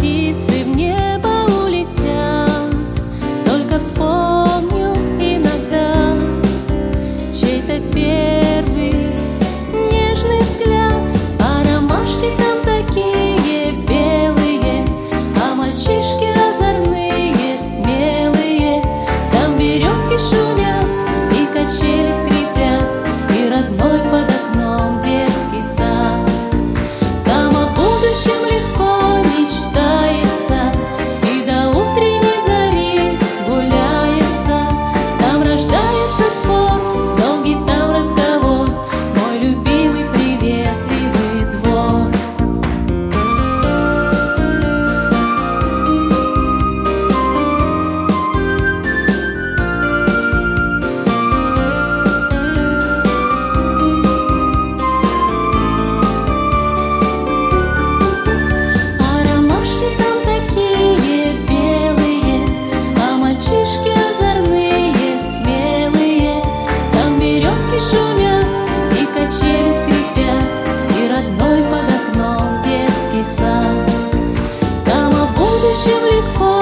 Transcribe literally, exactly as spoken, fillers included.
птицы в небо улетят. Только вспомню иногда чей-то первый нежный взгляд. А ромашки там такие белые, а мальчишки озорные, смелые. Там березки шумят и качели скрипят, и родной под окном детский сад. Там о будущем легко мечтается, и до утренней зари гуляется. Там рождается спор, долгий там разговор, мой любимый приветливый двор. Шумят и качели скрипят, и родной под окном детский сад. Там о будущем легко